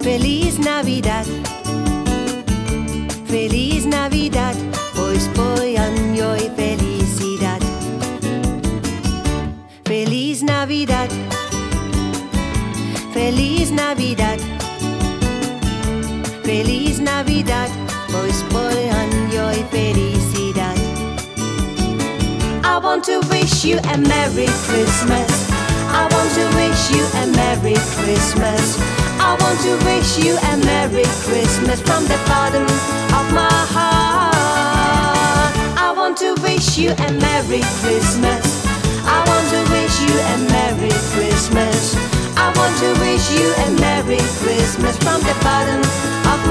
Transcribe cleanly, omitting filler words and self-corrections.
Feliz Navidad, Feliz Navidad, pois foi anjo e felicidad. Feliz Navidad, Feliz Navidad, Feliz Navidad, pois foi anjo e felicidad. I want to wish you a Merry Christmas. I want to wish you a Merry Christmas. I want to wish you a Merry Christmas from the bottom of my heart. I want to wish you a Merry Christmas. I want to wish you a Merry Christmas. I want to wish you a Merry Christmas from the bottom of